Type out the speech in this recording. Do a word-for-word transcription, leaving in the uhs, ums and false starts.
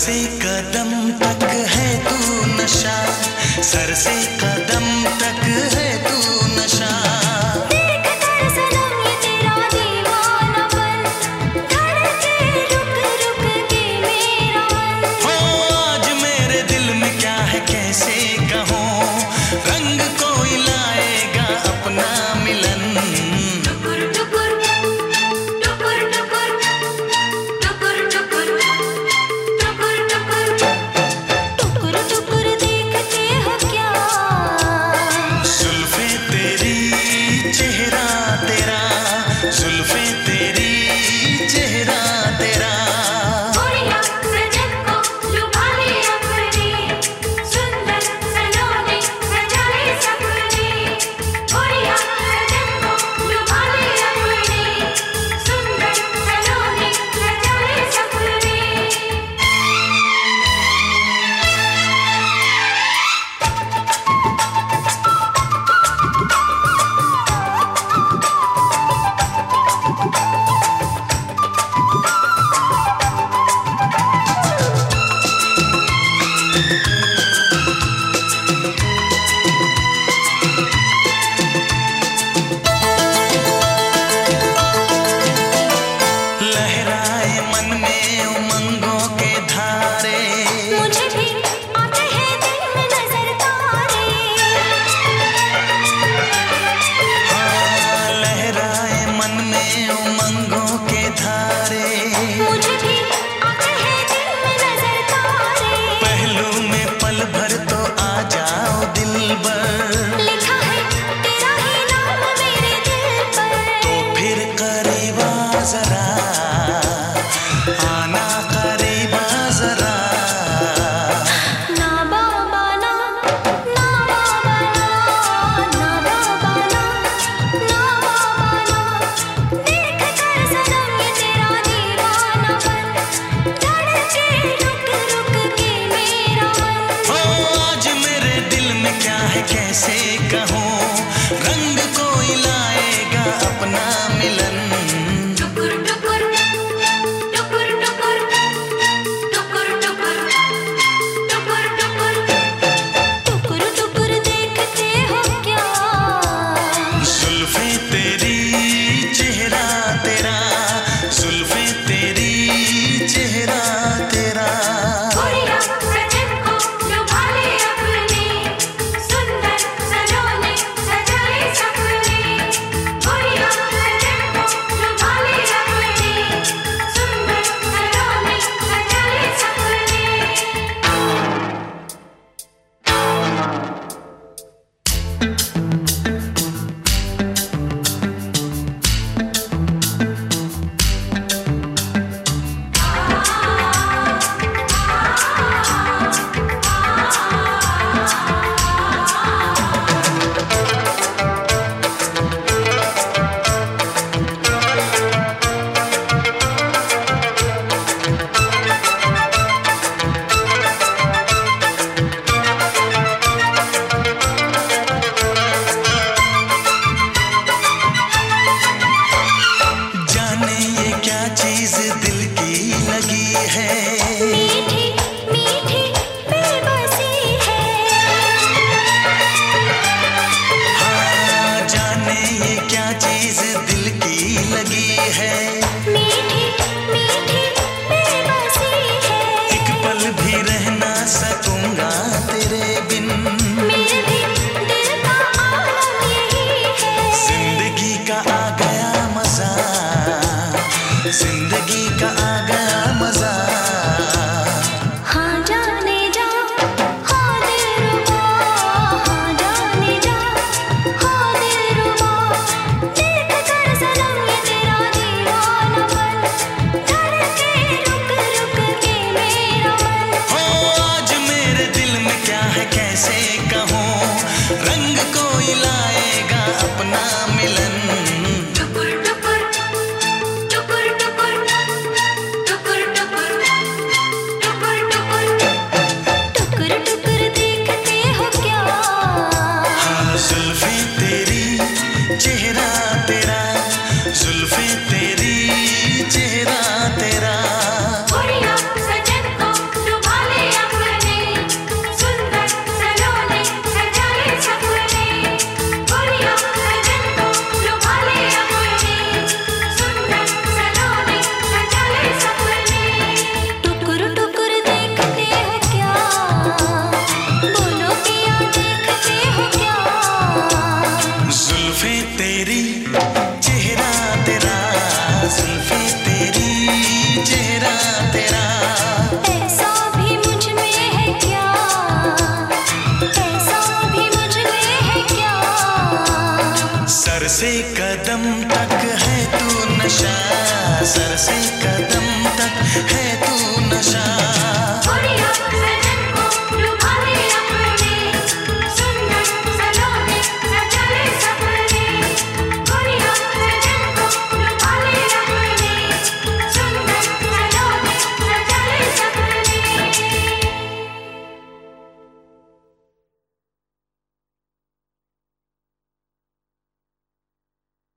से कदम तक है तू नशा, सर से कदम तक है तू नशा। देख कर सनम ये तेरा दीवानापन, धड़के रुक रुक के मेरा मन। हो आज मेरे दिल में क्या है कैसे कहूँ, रंग कोई लाएगा अपना मिलन। टुकुर टुकुर टुकुर टुकुर टुकुर टुकुर टुकुर टुकुर टुकुर टुकुर देखते हो क्या, जुल्फे तेरी चेहरा तेरा, जुल्फे तेरी चेहरा तेरा। गोरिया सजन को लुभा ले अपने, सुंदर सलोने सजाए सपने। गोरिया सजन को लुभा ले अपने, सुंदर सलोने सजाए सपने। लहराए मन में उमंगों के धारे, मुझे भी आते हैं दिल में नजर तारे। हाँ लहराए मन में उमंगों के धारे। मुझे भी आते हैं दिल में नजर तारे। पहलू में पल भर तो आ जाओ दिलबर, लिखा है तेरा ही नाम मेरे दिल पर। तो फिर करीबा जरा, आना करीबा जरा। ना बाबा ना, ना बाबा ना, ना बाबा ना, ना बाबा ना। देख कर सनम ये तेरा दीवानापन, धड़के रुक रुक के मेरा मन। हो आज मेरे दिल में क्या है कैसे कहूँ, रंग कोई लाएगा अपना मिलन। टुकुर टुकुर टुकुर टुकुर टुकुर टुकुर टुकुर टुकुर टुकुर टुकुर देखते हो क्या, जुल्फे तेरी चेहरा तेरा, जुल्फे तेरी चेहरा तेरा। गोरिया सजन को लुभा ले अपने, सुंदर सलोने सजाए सपने। गोरिया सजन को लुभा ले अपने, सुंदर सलोने सजाए सपने। जाने ये क्या चीज दिल की लगी है, मीठी मीठी बेबसी है। हाँ जाने ये क्या चीज दिल की लगी है। मीठी मीठी बेबसी है। एक पल भी रह ना सकूंगा तेरे बिन, मेरे भी दिल का आलम यही है। जिंदगी का आ गया मजा, जिंदगी का आ गया मजा। हाँ जाने जा, हाँ दिलरुबा, हाँ जाने जा, हाँ दिलरुबा। देख कर सनम ये तेरा दीवानापन, धड़के रुक रुक के मेरा मन। हो आज मेरे दिल में क्या है कैसे कहूँ, रंग कोई लाएगा अपना मिलन। टुकुर टुकुर टुकुर टुकुर सर से कदम तक है तू नशा।